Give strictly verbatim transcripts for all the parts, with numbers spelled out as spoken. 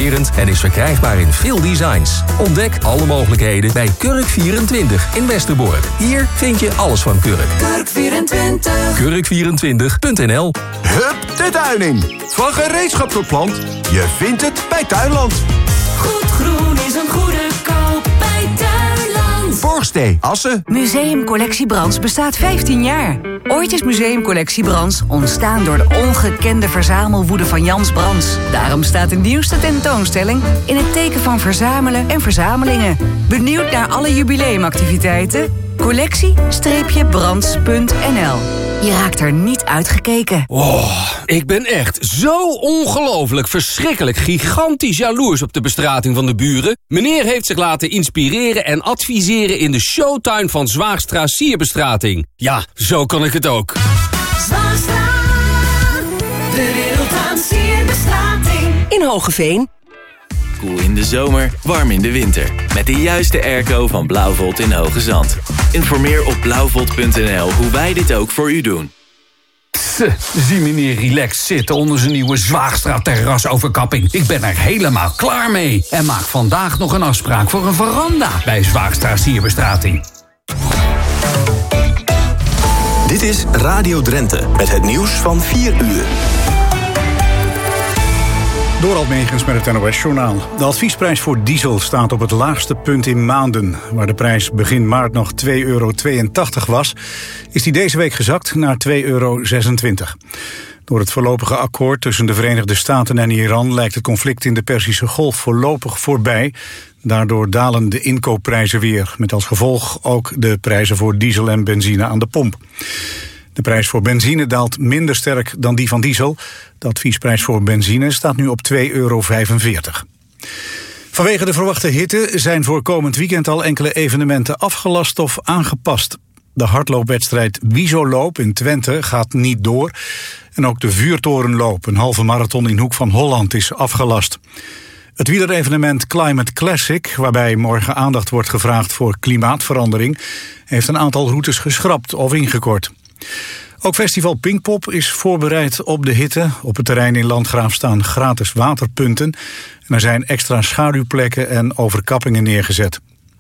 inspirerend en is verkrijgbaar in veel designs. Ontdek alle mogelijkheden bij Kurk vierentwintig in Westerbork. Hier vind je alles van Kurk. Kurk vierentwintig. kurk vierentwintig punt n l. Hup de tuin in. Van gereedschap tot plant. Je vindt het bij Tuinland. Goed groen is een goede koop bij Tuinland. Borgstee, Assen. Museumcollectie Brands bestaat vijftien jaar. Ooit is Museumcollectie Brands ontstaan door de ongekende verzamelwoede van Jans Brands. Daarom staat de nieuwste tentoonstelling in het teken van verzamelen en verzamelingen. Benieuwd naar alle jubileumactiviteiten? collectie brands punt n l. Je raakt er niet uitgekeken. Oh, ik ben echt zo ongelooflijk, verschrikkelijk, gigantisch jaloers op de bestrating van de buren. Meneer heeft zich laten inspireren en adviseren in de showtuin van Zwaagstra Sierbestrating. Ja, zo kan ik het ook. Zwaagstra, de wereld aan sierbestrating. In Hogeveen. Koel in de zomer, warm in de winter. Met de juiste airco van Blauwvolt in Hoge Zand. Informeer op blauwvolt punt n l hoe wij dit ook voor u doen. Pss, zie meneer relaxed zitten onder zijn nieuwe Zwaagstra terrasoverkapping. Ik ben er helemaal klaar mee. En maak vandaag nog een afspraak voor een veranda bij Zwaagstra Sierbestrating. Dit is Radio Drenthe met het nieuws van vier uur. Dorald Megens met het N O S-journaal. De adviesprijs voor diesel staat op het laagste punt in maanden. Waar de prijs begin maart nog twee euro tweeëntachtig was, is die deze week gezakt naar twee euro zesentwintig. Door het voorlopige akkoord tussen de Verenigde Staten en Iran lijkt het conflict in de Perzische Golf voorlopig voorbij. Daardoor dalen de inkoopprijzen weer, met als gevolg ook de prijzen voor diesel en benzine aan de pomp. De prijs voor benzine daalt minder sterk dan die van diesel. De adviesprijs voor benzine staat nu op twee euro vijfenveertig. Vanwege de verwachte hitte zijn voor komend weekend al enkele evenementen afgelast of aangepast. De hardloopwedstrijd Wiesoloop in Twente gaat niet door. En ook de Vuurtorenloop, een halve marathon in Hoek van Holland, is afgelast. Het wielerevenement Climate Classic, waarbij morgen aandacht wordt gevraagd voor klimaatverandering, heeft een aantal routes geschrapt of ingekort. Ook festival Pinkpop is voorbereid op de hitte. Op het terrein in Landgraaf staan gratis waterpunten. En er zijn extra schaduwplekken en overkappingen neergezet.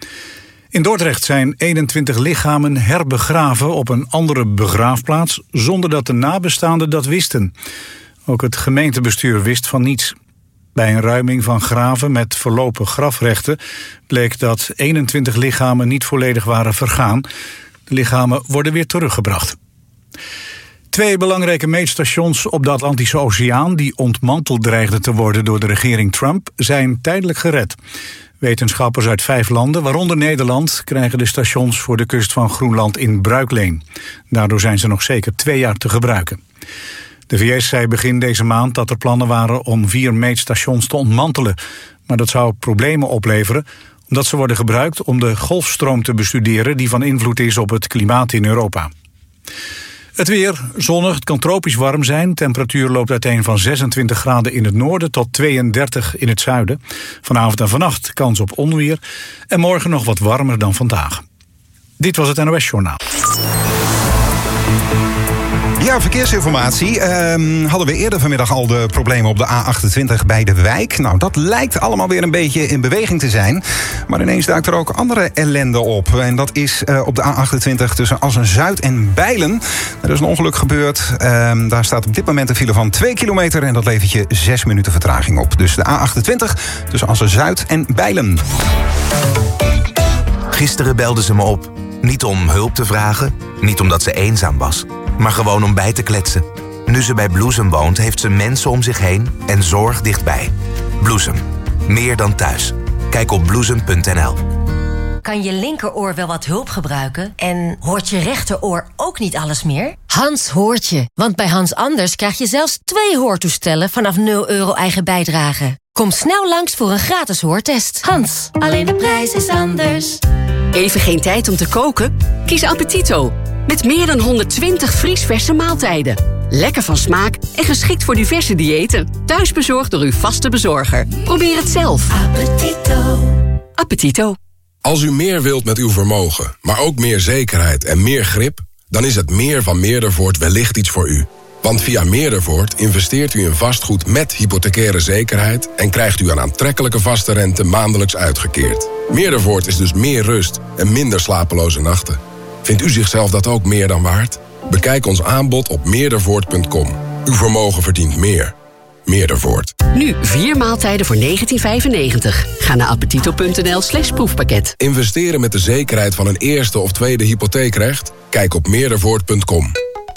In Dordrecht zijn eenentwintig lichamen herbegraven op een andere begraafplaats, zonder dat de nabestaanden dat wisten. Ook het gemeentebestuur wist van niets. Bij een ruiming van graven met voorlopig grafrechten bleek dat eenentwintig lichamen niet volledig waren vergaan. De lichamen worden weer teruggebracht. Twee belangrijke meetstations op de Atlantische Oceaan, die ontmanteld dreigden te worden door de regering Trump, zijn tijdelijk gered. Wetenschappers uit vijf landen, waaronder Nederland, krijgen de stations voor de kust van Groenland in bruikleen. Daardoor zijn ze nog zeker twee jaar te gebruiken. De V S zei begin deze maand dat er plannen waren om vier meetstations te ontmantelen. Maar dat zou problemen opleveren, omdat ze worden gebruikt om de golfstroom te bestuderen die van invloed is op het klimaat in Europa. Het weer, zonnig, het kan tropisch warm zijn. Temperatuur loopt uiteen van zesentwintig graden in het noorden tot tweeëndertig in het zuiden. Vanavond en vannacht kans op onweer. En morgen nog wat warmer dan vandaag. Dit was het N O S-journaal. Ja, verkeersinformatie. Uh, hadden we eerder vanmiddag al de problemen op de A achtentwintig bij de Wijk. Nou, dat lijkt allemaal weer een beetje in beweging te zijn. Maar ineens duikt er ook andere ellende op. En dat is uh, op de A achtentwintig tussen Assen-Zuid en Bijlen. Er is een ongeluk gebeurd. Uh, daar staat op dit moment een file van twee kilometer... en dat levert je zes minuten vertraging op. Dus de A achtentwintig tussen Assen-Zuid en Bijlen. Gisteren belde ze me op. Niet om hulp te vragen, niet omdat ze eenzaam was, maar gewoon om bij te kletsen. Nu ze bij Bloesem woont, heeft ze mensen om zich heen en zorg dichtbij. Bloesem. Meer dan thuis. Kijk op bloesem punt n l. Kan je linkeroor wel wat hulp gebruiken? En hoort je rechteroor ook niet alles meer? Hans hoort je. Want bij Hans Anders krijg je zelfs twee hoortoestellen vanaf nul euro eigen bijdrage. Kom snel langs voor een gratis hoortest. Hans, alleen de prijs is anders. Even geen tijd om te koken? Kies Appetito. Met meer dan honderdtwintig vriesverse maaltijden. Lekker van smaak en geschikt voor diverse diëten. Thuisbezorgd door uw vaste bezorger. Probeer het zelf. Appetito. Appetito. Als u meer wilt met uw vermogen, maar ook meer zekerheid en meer grip, dan is het meer van Meerdervoort wellicht iets voor u. Want via Meerdervoort investeert u in vastgoed met hypothecaire zekerheid en krijgt u een aantrekkelijke vaste rente maandelijks uitgekeerd. Meerdervoort is dus meer rust en minder slapeloze nachten. Vindt u zichzelf dat ook meer dan waard? Bekijk ons aanbod op meerdervoort punt com. Uw vermogen verdient meer. Meerdervoort. Nu vier maaltijden voor negentien vijfennegentig. Ga naar appetito.nl slash proefpakket. Investeren met de zekerheid van een eerste of tweede hypotheekrecht? Kijk op meerdervoort punt com.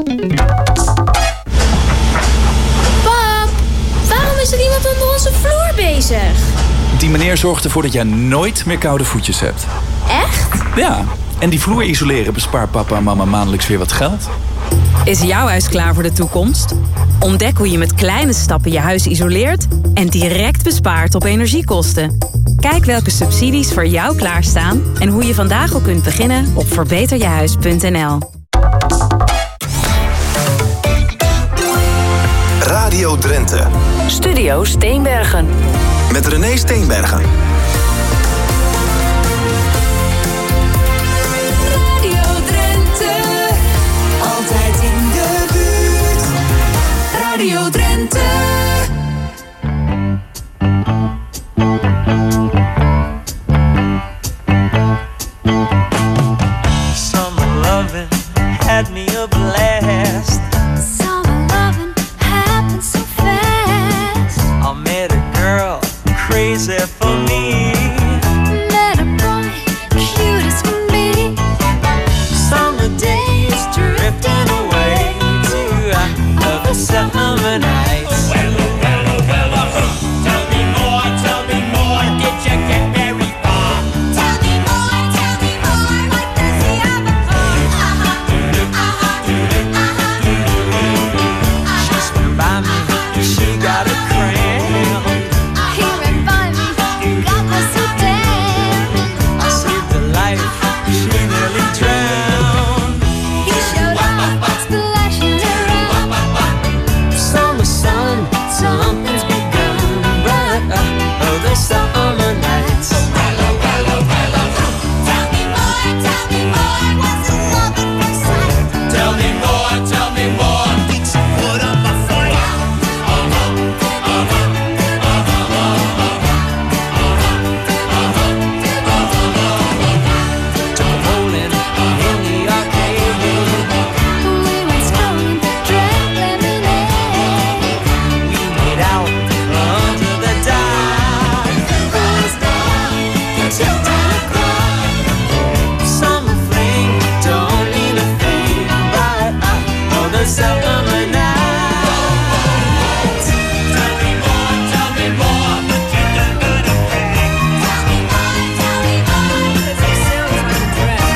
Pap, waarom is er iemand onder onze vloer bezig? Die meneer zorgt ervoor dat jij nooit meer koude voetjes hebt. Echt? Ja, en die vloer isoleren bespaart papa en mama maandelijks weer wat geld. Is jouw huis klaar voor de toekomst? Ontdek hoe je met kleine stappen je huis isoleert en direct bespaart op energiekosten. Kijk welke subsidies voor jou klaarstaan en hoe je vandaag al kunt beginnen op verbeter je huis punt n l. Radio Drenthe. Studio Steenbergen. Met René Steenbergen. Radio Drenthe, altijd in de buurt. Radio Drenthe. Summer loving had me a blast. Summer loving happened so fast. I met a girl crazy for me. Met a boy cute as can be. Summer days drifting away to other summer nights. Well, well, well, tell me more, tell me more. Did you get very far? Tell me more, tell me more. What does he have for? She swam by me, she got a cramp. He ran by me, got me so damn. I saved her life, she nearly drowned. He showed up, splashing around. Summer sun, something's begun. But uh, oh, the summer nights. Tell me more, tell me more. What's the love at first sight? Tell me more, tell me more. Did you put up a fight? Took a bowling in the arcade. We went strolling, drank lemonade. We made out under the dock. Boys down, children cry. Summer fling don't mean a thing, but uh, oh, the summer nights. Tell me more, tell me more, but you don't go to bed. Tell me more, tell me more. Cause it sounds like a dream.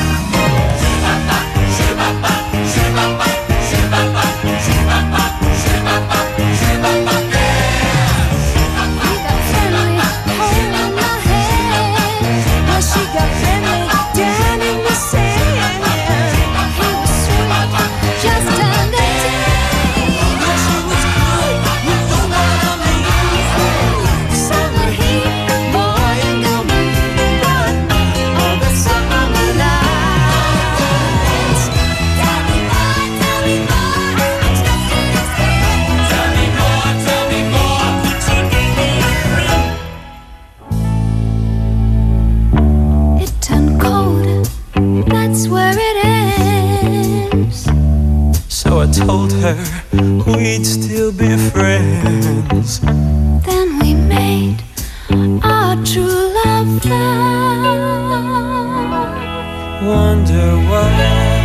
He got friendly, holding my hand. Well, she got friendly, down in the sand. He was sweet, just under ten. Well, she was good, you know what I mean. Summer heat, boy, you know me. Oh, the summer nights. Tell me more, tell me more. I'm stuck in his head. Tell me more, tell me more, but you give me a ring. It turned cold, that's where it ends. So I told her we'd still be friends. Then we made our true love vow. Wonder what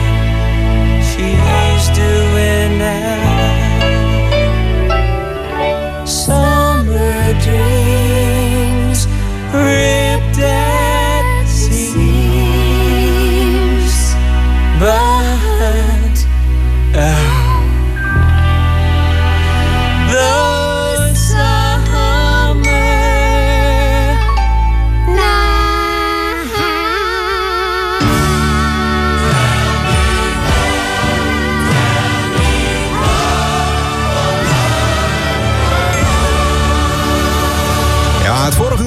she's doing now. Summer dreams ripped at seams, but oh, the summer night.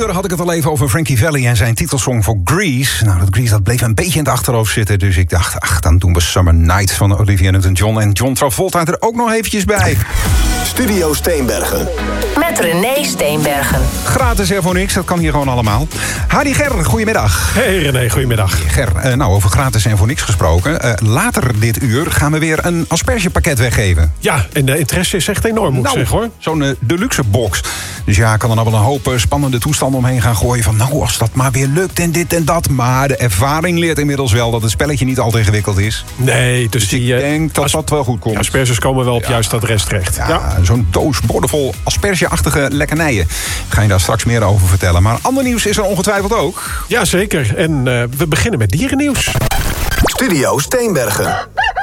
uur had ik het al even over Frankie Valli en zijn titelsong voor Grease. Nou, dat Grease dat bleef een beetje in het achterhoofd zitten. Dus ik dacht, ach, dan doen we Summer Night van Olivia Newton-John. En John Travolta er ook nog eventjes bij. Studio Steenbergen. Met René Steenbergen. Gratis er voor niks, dat kan hier gewoon allemaal. Hadi Ger, goedemiddag. Hey René, goedemiddag. Ger, uh, nou over gratis en voor niks gesproken. Uh, later dit uur gaan we weer een aspergepakket weggeven. Ja, en de interesse is echt enorm, moet nou, ik zeggen hoor. Zo'n uh, deluxe box. Dus ja, ik kan er nou wel een hoop uh, spannende toestanden omheen gaan gooien. Van nou, als dat maar weer lukt en dit en dat. Maar de ervaring leert inmiddels wel dat het spelletje niet altijd ingewikkeld is. Nee, dus, dus die, ik denk dat dat wel goed komt. Asperges komen wel op ja. juist adres terecht. Ja, ja. Zo'n doos bordenvol aspergeachtige lekkernijen. Ik ga je daar straks meer over vertellen. Maar ander nieuws is er ongetwijfeld ook. Jazeker. En uh, we beginnen met dierennieuws. Studio Steenbergen.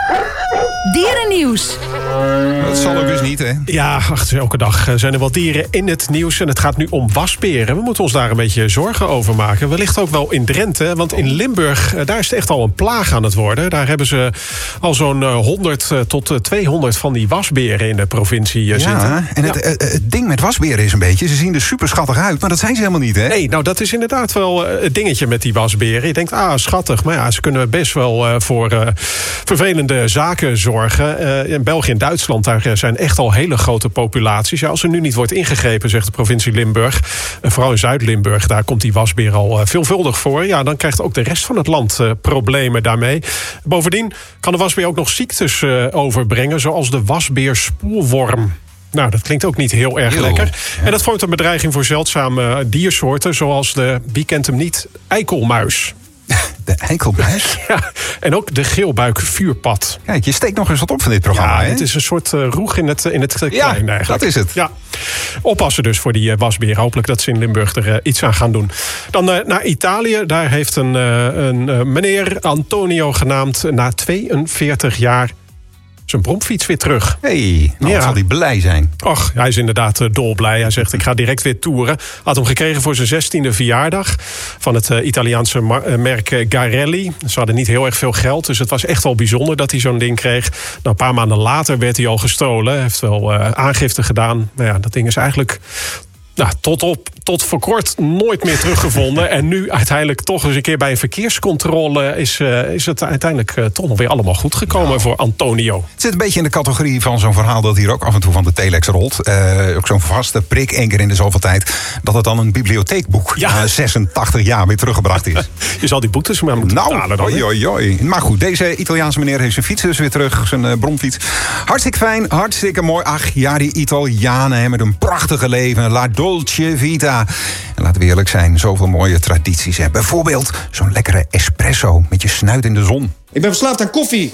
Dierennieuws. Dat zal ook dus niet, hè? Ja, ach, elke dag zijn er wel dieren in het nieuws. En het gaat nu om wasberen. We moeten ons daar een beetje zorgen over maken. Wellicht ook wel in Drenthe. Want in Limburg, daar is het echt al een plaag aan het worden. Daar hebben ze al zo'n honderd tot tweehonderd van die wasberen in de provincie ja, zitten. En het, ja. het, het ding met wasberen is een beetje, ze zien er super schattig uit. Maar dat zijn ze helemaal niet, hè? Nee, nou dat is inderdaad wel het dingetje met die wasberen. Je denkt, ah, schattig. Maar ja, ze kunnen best wel uh, voor uh, vervelende zaken zorgen. Uh, in België en Duitsland, daar zijn echt al hele grote populaties. Ja, als er nu niet wordt ingegrepen, zegt de provincie Limburg, uh, vooral in Zuid-Limburg, daar komt die wasbeer al uh, veelvuldig voor. Ja, dan krijgt ook de rest van het land uh, problemen daarmee. Bovendien kan de wasbeer ook nog ziektes uh, overbrengen, zoals de wasbeerspoelworm. Nou, dat klinkt ook niet heel erg heel, lekker. Ja. En dat vormt een bedreiging voor zeldzame diersoorten, zoals de, wie kent hem niet, eikelmuis. De eikelmuis? Ja, en ook de geelbuikvuurpad. Kijk, je steekt nog eens wat op van dit programma, Ja, hè? het is een soort uh, roeg in het, in het klein ja, eigenlijk. dat is het. Ja. Oppassen dus voor die uh, wasbeer. Hopelijk dat ze in Limburg er uh, iets aan gaan doen. Dan uh, naar Italië. Daar heeft een, uh, een uh, meneer Antonio genaamd na tweeënveertig jaar zijn bromfiets weer terug. Hé, hey, nou ja. zal hij blij zijn. Och, hij is inderdaad uh, dolblij. Hij zegt, ik ga direct weer toeren. Had hem gekregen voor zijn zestiende verjaardag van het uh, Italiaanse mar- uh, merk uh, Garelli. Ze hadden niet heel erg veel geld, dus het was echt wel bijzonder dat hij zo'n ding kreeg. Nou, een paar maanden later werd hij al gestolen. Hij heeft wel uh, aangifte gedaan. Nou ja, dat ding is eigenlijk nou, tot, op, tot voor kort nooit meer teruggevonden. En nu uiteindelijk toch eens een keer bij een verkeerscontrole is, uh, is het uiteindelijk uh, toch nog weer allemaal goed gekomen nou. voor Antonio. Het zit een beetje in de categorie van zo'n verhaal dat hier ook af en toe van de telex rolt. Uh, ook zo'n vaste prik, één keer in de zoveel tijd, dat het dan een bibliotheekboek ja. na zesentachtig jaar weer teruggebracht is. Je zal die boetes maar moeten nou, betalen dan. Oi, oi, oi. Maar goed, deze Italiaanse meneer heeft zijn fiets dus weer terug, zijn uh, bromfiets. Hartstikke fijn, hartstikke mooi. Ach ja, die Italianen hè, met een prachtige leven. La dolce vita. En laten we eerlijk zijn, zoveel mooie tradities. Hè. Bijvoorbeeld zo'n lekkere espresso met je snuit in de zon. Ik ben verslaafd aan koffie.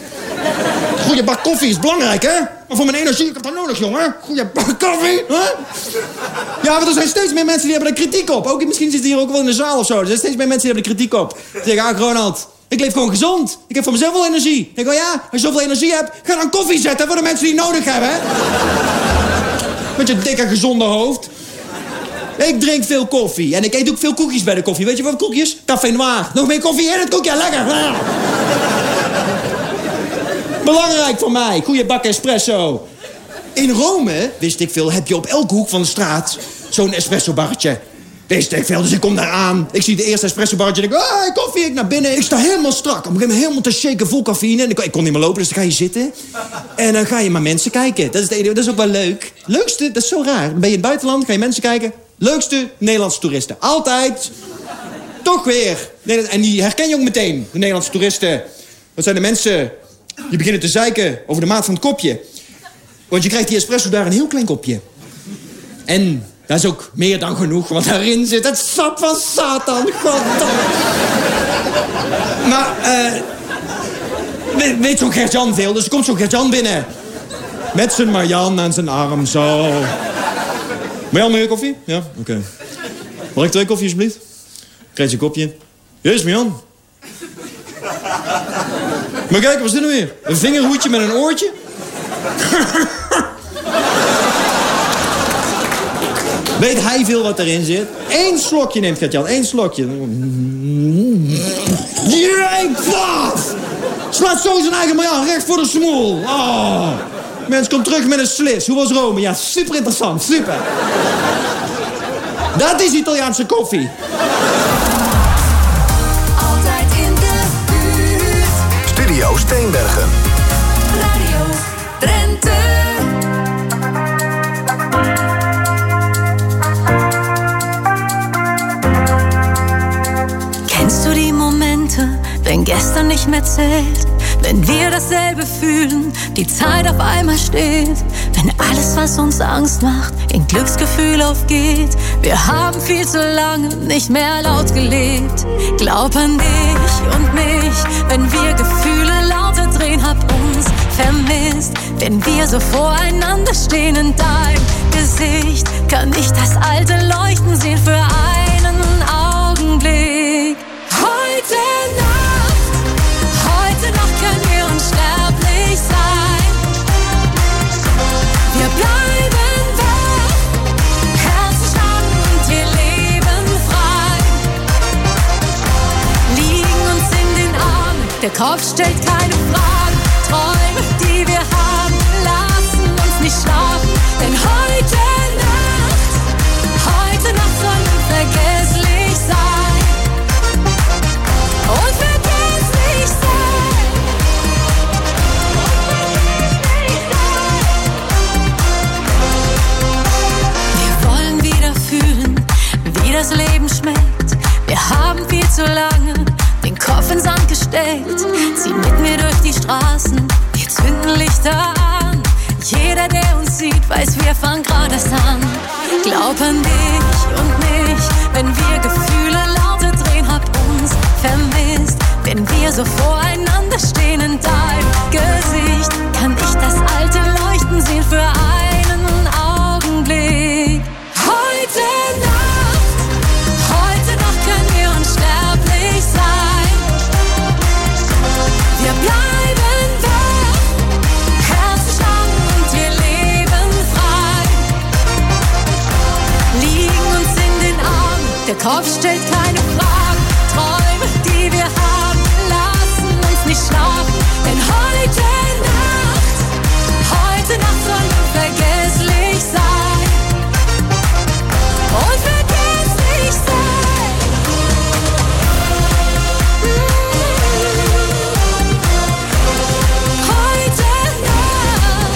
Goeie bak koffie is belangrijk, hè? Maar voor mijn energie, ik heb dat nodig, jongen. Goeie bak koffie, hè? Ja, want er zijn steeds meer mensen die hebben er kritiek op. Ook, misschien zitten hier ook wel in de zaal of zo. Er zijn steeds meer mensen die hebben er kritiek op. Die zeggen, ah, Ronald, ik leef gewoon gezond. Ik heb voor mezelf wel energie. Ik denk, oh ja, als je zoveel energie hebt, ga dan koffie zetten voor de mensen die het nodig hebben, hè? Met je dikke, gezonde hoofd. Ik drink veel koffie en ik eet ook veel koekjes bij de koffie. Weet je wat koekjes? Café noir. Nog meer koffie in het koekje, lekker. Belangrijk voor mij, goeie bak espresso. In Rome, wist ik veel, heb je op elke hoek van de straat zo'n espresso-barretje. Wist ik veel, dus ik kom daar aan. Ik zie de eerste espresso-barretje en ik denk, ah, koffie, ik naar binnen. Ik sta helemaal strak. Op een gegeven moment helemaal te shaken, vol cafeïne. En ik, ik kon niet meer lopen, dus dan ga je zitten. En dan ga je maar mensen kijken. Dat is, het, dat is ook wel leuk. Leukste, dat is zo raar. Dan ben je in het buitenland, ga je mensen kijken. Leukste Nederlandse toeristen. Altijd. Toch weer. En die herken je ook meteen, de Nederlandse toeristen. Dat zijn de mensen die beginnen te zeiken over de maat van het kopje. Want je krijgt die espresso daar een heel klein kopje. En dat is ook meer dan genoeg, want daarin zit het sap van Satan. Goddank. Maar, eh... Uh, weet zo'n Gert-Jan veel, dus er komt zo'n Gert-Jan binnen. Met zijn Marjan aan zijn arm, zo. Marjan, wil je koffie? Ja, oké. Okay. Mag ik twee koffie, alsjeblieft? Krijg je een kopje. Jezus, Marjan. Maar kijk, wat is dit nou weer? Een vingerhoedje met een oortje? Weet hij veel wat erin zit? Eén slokje neemt Gert-Jan, één slokje. Drink dat! Slaat zo zijn eigen Marjan recht voor de smoel. Oh. Mens komt terug met een slis. Hoe was Rome? Ja, super interessant, super. Dat is Italiaanse koffie. Altijd in de buurt. Studio Steenbergen. Radio Drenthe. Kennst du die Momente, wenn gestern nicht mehr zählt? Wenn wir dasselbe fühlen, die Zeit auf einmal steht. Wenn alles, was uns Angst macht, in Glücksgefühl aufgeht. Wir haben viel zu lange nicht mehr laut gelebt. Glaub an dich und mich, wenn wir Gefühle lauter drehen. Hab uns vermisst, wenn wir so voreinander stehen. In deinem Gesicht kann ich das alte Leuchten sehen für einen Augenblick. Heute Nacht, heute Nacht können wir unsterblich sein. Wir bleiben wach, Herzen schlagen und wir leben frei. Liegen uns in den Armen, der Kopf stellt keine Fragen. Träume, die wir haben, lassen uns nicht schlafen. Denn heute Nacht, heute Nacht soll unvergesslich sein. Unvergesslich sein. Wir wollen wieder fühlen, wie das Leben schmeckt. Wir haben viel zu lange den Kopf in Sand gesteckt. Zieh mit mir durch die Straßen, wir zünden Lichter an. Jeder, der uns sieht, weiß, wir fangen gerade erst an. Glaub an dich und mich, wenn wir Gefühle lauter drehen. Hab uns vermisst, wenn wir so voreinander stehen. In deinem Gesicht kann ich das alte Leuchten sehen für einen Augenblick. Heute Nacht, heute Nacht können wir unsterblich sein. Wir bleiben wach, Herzen schlagen und wir leben frei. Liegen uns in den Armen, der Kopf stellt keine Fragen. Träume, die wir haben, lassen uns nicht schlafen. Denn heute Nacht, heute Nacht soll unvergesslich sein. Unvergesslich sein. Heute Nacht.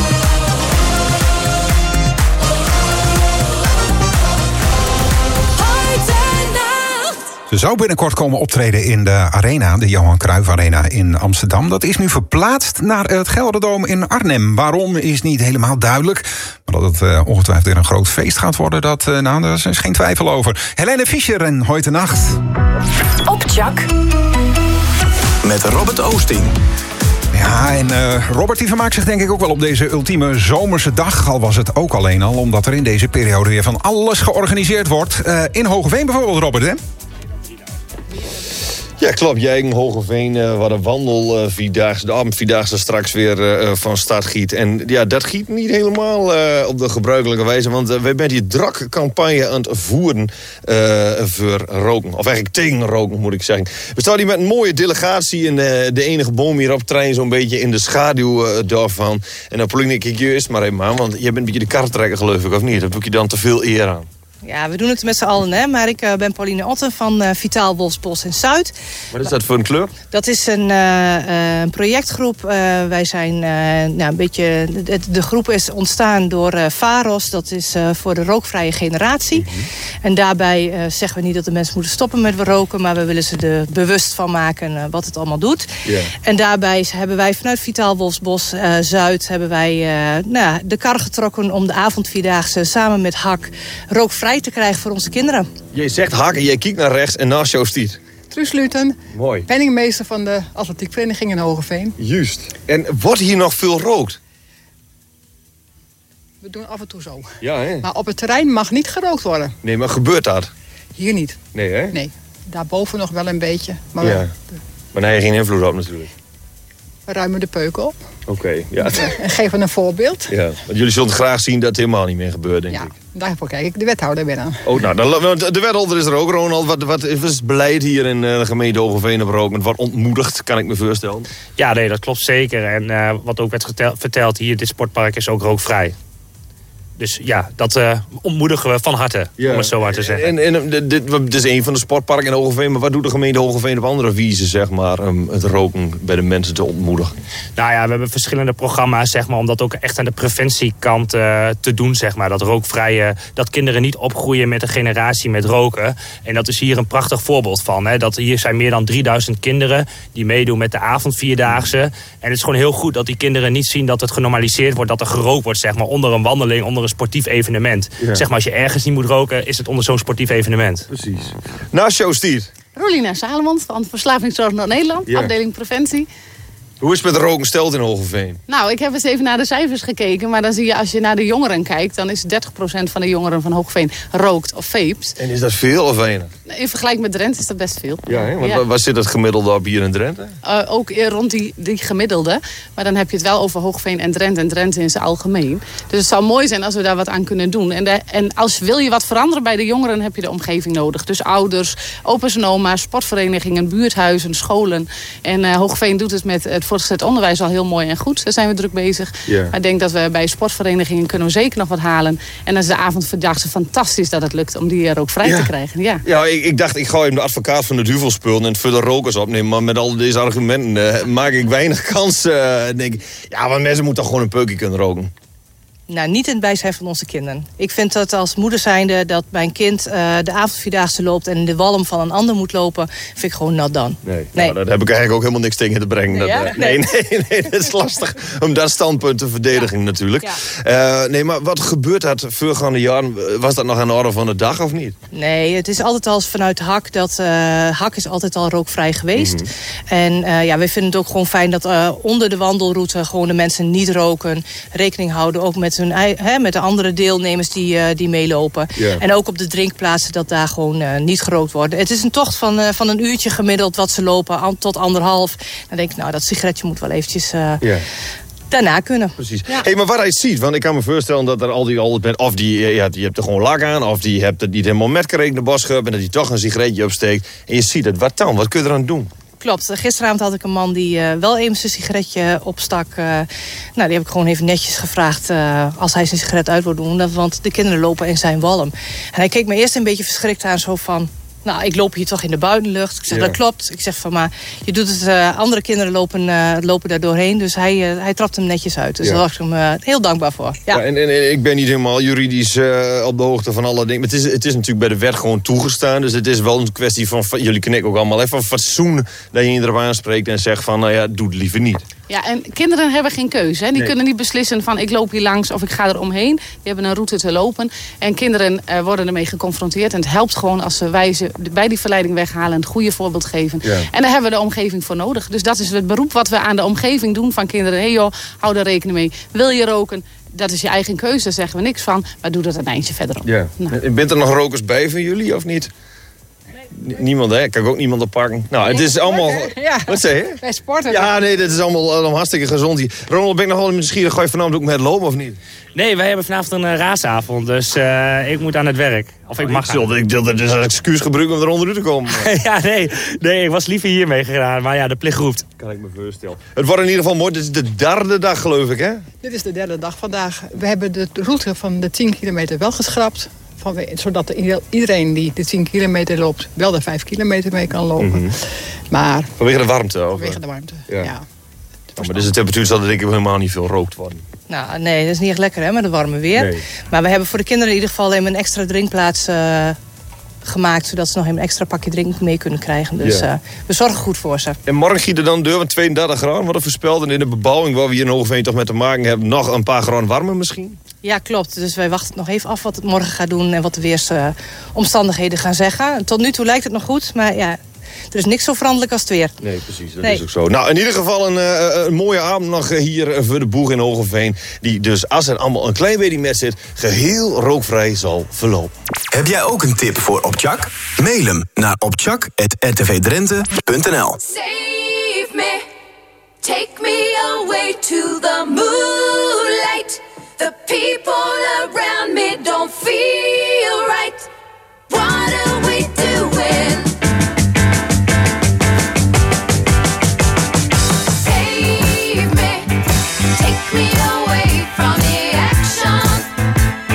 Heute Nacht. Ze zou binnenkort komen optreden in de Arena, de Johan Cruijff Arena in Amsterdam. Dat is nu verplaatst naar het Gelderdoom in Arnhem. Waarom is niet helemaal duidelijk. Maar dat het uh, ongetwijfeld weer een groot feest gaat worden, dat, uh, nou, daar is geen twijfel over. Helene Fischer en Heute Nacht. Op Jack. Met Robert Oosting. Ja, en uh, Robert die vermaakt zich denk ik ook wel op deze ultieme zomerse dag. Al was het ook alleen al omdat er in deze periode weer van alles georganiseerd wordt. Uh, in Hoogeveen bijvoorbeeld, Robert, hè? Ja, klopt. Jij in Hogeveen, uh, waar de wandelvierdaagse, de avondvierdaagse straks weer uh, van start giet. En ja, dat giet niet helemaal uh, op de gebruikelijke wijze. Want uh, wij zijn die drak campagne aan het voeren uh, voor roken. Of eigenlijk tegen roken, moet ik zeggen. We staan hier met een mooie delegatie. En uh, de enige boom hier op het trein zo'n beetje in de schaduw uh, daarvan. En dan Pauline, ik eerst maar even aan. Want jij bent een beetje de kartrekker, geloof ik, of niet? Dan doe ik je dan te veel eer aan. Ja, we doen het met z'n allen, hè. Maar ik uh, ben Pauline Otten van uh, Vitaal Wolfsbos in Zuid. Wat is dat voor een kleur? Dat is een, uh, uh, een projectgroep. Uh, wij zijn uh, nou, een beetje... De, de groep is ontstaan door uh, VAROS. Dat is uh, voor de rookvrije generatie. Mm-hmm. En daarbij uh, zeggen we niet dat de mensen moeten stoppen met roken. Maar we willen ze er bewust van maken uh, wat het allemaal doet. Yeah. En daarbij hebben wij vanuit Vitaal Wolfsbos uh, Zuid... hebben wij uh, nou, de kar getrokken om de avondvierdaagse samen met H A K rookvrij te krijgen voor onze kinderen. Je zegt Hak en jij kijkt naar rechts en naast jou stiet. Truus Luten, mooi. Penningmeester van de atletiekvereniging in Hogeveen. Juist. En wordt hier nog veel rookt? We doen af en toe zo. Ja, hè? Maar op het terrein mag niet gerookt worden. Nee, maar gebeurt dat? Hier niet. Nee, hè? Nee. Daarboven nog wel een beetje. Maar ja. we, maar daar heb je geen invloed op natuurlijk. We ruimen de peuken op. Oké, okay, ja. En geven een voorbeeld. Ja, want jullie zullen graag zien dat het helemaal niet meer gebeurt, denk ja, ik. Daarvoor kijk ik de wethouder weer aan. Oh, nou, dan, de wethouder is er ook, Ronald. Wat, wat is het beleid hier in de gemeente Hogeveen op roken? Wat ontmoedigt, kan ik me voorstellen. Ja, nee, dat klopt zeker. En uh, wat ook werd getel, verteld hier, dit sportpark is ook rookvrij. Dus ja, dat uh, ontmoedigen we van harte, ja. om het zo maar te zeggen. En, en dit, dit is een van de sportparken in Hoogeveen. Maar wat doet de gemeente Hoogeveen op andere wijze, zeg maar, um, het roken bij de mensen te ontmoedigen? Nou ja, we hebben verschillende programma's, zeg maar, om dat ook echt aan de preventiekant uh, te doen, zeg maar. Dat rookvrije, dat kinderen niet opgroeien met een generatie met roken. En dat is hier een prachtig voorbeeld van. Hè. Dat hier zijn meer dan drieduizend kinderen die meedoen met de avondvierdaagse. En het is gewoon heel goed dat die kinderen niet zien dat het genormaliseerd wordt, dat er gerookt wordt, zeg maar, onder een wandeling, onder een sportief evenement. Ja. Zeg maar, als je ergens niet moet roken, is het onder zo'n sportief evenement. Precies. Naast jou, Stier. Rolina Salomons van Verslavingszorg Noord-Nederland, ja. afdeling preventie. Hoe is het met roken gesteld in Hoogeveen? Nou, ik heb eens even naar de cijfers gekeken. Maar dan zie je, als je naar de jongeren kijkt, dan is dertig procent van de jongeren van Hoogeveen rookt of vapes. En is dat veel of weinig? In vergelijking met Drenthe is dat best veel. Ja, hè? Want ja. waar zit het gemiddelde op hier in Drenthe? Uh, ook rond die, die gemiddelde. Maar dan heb je het wel over Hoogeveen en Drenthe en Drenthe in zijn algemeen. Dus het zou mooi zijn als we daar wat aan kunnen doen. En, de, en als wil je wat veranderen bij de jongeren, heb je de omgeving nodig. Dus ouders, opa's en oma's, sportverenigingen, buurthuizen, scholen. En uh, Hoogeveen doet het met het voortgezet onderwijs al heel mooi en goed. Daar zijn we druk bezig. Yeah. Maar ik denk dat we bij sportverenigingen kunnen we zeker nog wat halen. En dan is de avondvierdaagse fantastisch dat het lukt om die er ook vrij ja. te krijgen. Ja, ja ik, ik dacht, ik ga even de advocaat van de duivel spullen en verder rokers opnemen. Maar met al deze argumenten uh, maak ik weinig kans. Uh, denk ik, ja, want mensen moeten toch gewoon een peukje kunnen roken. Nou, niet in het bijzijn van onze kinderen. Ik vind dat als moeder zijnde dat mijn kind uh, de avondvierdaagse loopt en in de walm van een ander moet lopen, vind ik gewoon not done. Nee, nee. Nou, daar heb ik eigenlijk ook helemaal niks tegen te brengen. Nee, ja? dat, uh, nee, nee, nee, nee, dat is lastig om dat standpunt te verdedigen ja. natuurlijk. Ja. Uh, nee, maar wat gebeurt dat voorgaande jaren? Was dat nog aan de orde van de dag of niet? Nee, het is altijd al vanuit H A C dat uh, H A C is altijd al rookvrij geweest. Mm-hmm. En uh, ja, wij vinden het ook gewoon fijn dat uh, onder de wandelroute gewoon de mensen niet roken, rekening houden ook met hun He, met de andere deelnemers die, uh, die meelopen. Yeah. En ook op de drinkplaatsen dat daar gewoon uh, niet gerookt wordt. Het is een tocht van, uh, van een uurtje gemiddeld wat ze lopen, an, tot anderhalf. Dan denk ik, nou, dat sigaretje moet wel eventjes uh, yeah. daarna kunnen. Precies. Ja. Hey, maar wat hij ziet, want ik kan me voorstellen dat er al die al bent, of die, ja, die hebt er gewoon lak aan, of die hebt het niet helemaal metgerekend in de bosgeup en dat hij toch een sigaretje opsteekt. En je ziet het. Wat dan? Wat kun je eraan doen? Klopt. Gisteravond had ik een man die uh, wel even zijn sigaretje opstak. Uh, nou, die heb ik gewoon even netjes gevraagd uh, als hij zijn sigaret uit wil doen. Want de kinderen lopen in zijn walm. En hij keek me eerst een beetje verschrikt aan, zo van, nou, ik loop hier toch in de buitenlucht. Ik zeg, ja. dat klopt. Ik zeg van, maar je doet het, uh, andere kinderen lopen, uh, lopen daar doorheen. Dus hij, uh, hij trapt hem netjes uit. Dus ja. daar was ik hem uh, heel dankbaar voor. Ja. Ja, en, en, en ik ben niet helemaal juridisch uh, op de hoogte van alle dingen. Maar het is, het is natuurlijk bij de wet gewoon toegestaan. Dus het is wel een kwestie van, van jullie knikken ook allemaal even van fatsoen, dat je iedereen aanspreekt en zegt van, nou ja, doe het liever niet. Ja, en kinderen hebben geen keuze. Hè. Die nee. kunnen niet beslissen van, ik loop hier langs of ik ga er omheen. Die hebben een route te lopen. En kinderen uh, worden ermee geconfronteerd. En het helpt gewoon als ze wijzen bij die verleiding weghalen, een goede voorbeeld geven. Ja. En daar hebben we de omgeving voor nodig. Dus dat is het beroep wat we aan de omgeving doen van kinderen. Hé hey joh, hou er rekening mee. Wil je roken? Dat is je eigen keuze, daar zeggen we niks van. Maar doe dat een eindje verderop. Ja. Nou. Bent er nog rokers bij van jullie of niet? Niemand, hè? Kan ik ook niemand oppakken. Nou, het is allemaal... Ja, wat zeg je? Wij sporten. Ja, nee, dit is allemaal, allemaal hartstikke gezond hier. Ronald, ben ik nog wel nieuwsgierig? Ga je vanavond ook met lopen of niet? Nee, wij hebben vanavond een uh, raasavond, dus uh, ik moet aan het werk. Of ik mag gaan. Ik wilde dus als excuus gebruiken om er onderuit te komen. ja, nee, nee, ik was liever hiermee gegaan, maar ja, de plicht roept. Kan ik me voorstellen. Het wordt in ieder geval mooi, dit is de derde dag geloof ik, hè? Dit is de derde dag vandaag. We hebben de route van de tien kilometer wel geschrapt. Van, zodat iedereen die de tien kilometer loopt, wel de vijf kilometer mee kan lopen. Mm-hmm. Maar, vanwege de warmte? Of? Vanwege de warmte, ja. ja. Oh, maar dus de temperatuur zal er denk ik helemaal niet veel rookt worden. Nou, nee, dat is niet echt lekker hè, met het warme weer. Nee. Maar we hebben voor de kinderen in ieder geval even een extra drinkplaats uh, gemaakt, zodat ze nog een extra pakje drink mee kunnen krijgen. Dus ja. uh, we zorgen goed voor ze. En morgen giet er dan deur van tweeëndertig graden, wat er voorspeld. En in de bebouwing waar we hier in Hoogeveen toch met te maken hebben, nog een paar graden warmer misschien? Ja, klopt. Dus wij wachten nog even af wat het morgen gaat doen en wat de weersomstandigheden uh, gaan zeggen. Tot nu toe lijkt het nog goed, maar ja, er is niks zo veranderlijk als het weer. Nee, precies. Dat nee. is ook zo. Nou, in ieder geval een, uh, een mooie avond nog hier voor de boeg in Hoogeveen. Die dus, als er allemaal een klein beetje met zit, geheel rookvrij zal verlopen. Heb jij ook een tip voor Opchak? Mail hem naar opchak at r t v drenthe punt n l. Save me, take me away to the moonlight. The people around me don't feel right. What are we doing? Save me, take me away from the action.